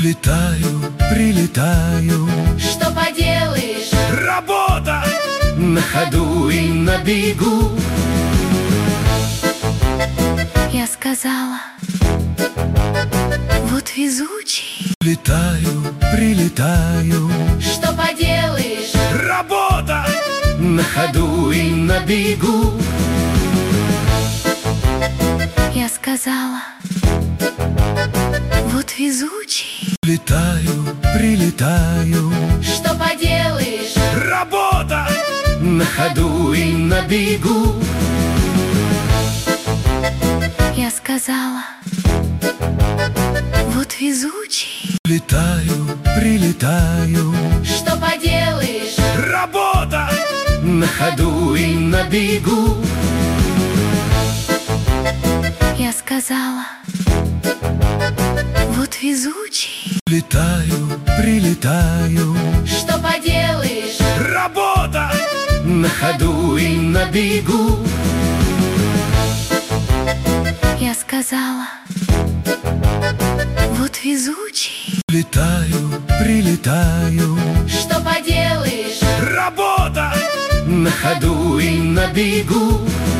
Летаю, прилетаю. Что поделаешь? Работа! На ходу и на бегу. Я сказала, вот везучий. Летаю, прилетаю. Что поделаешь? Работа! На ходу и на бегу. Я сказала, вот везучий. Летаю, прилетаю. Что поделаешь? Работа! На ходу и на бегу. Я сказала, вот везучий. Летаю, прилетаю. Что поделаешь? Работа! На ходу и на бегу. Я сказала, вот везучий. Летаю, прилетаю. Что поделаешь? Работа! На ходу и на бегу. Я сказала, вот везучий. Летаю, прилетаю. Что поделаешь? Работа! На ходу и на бегу.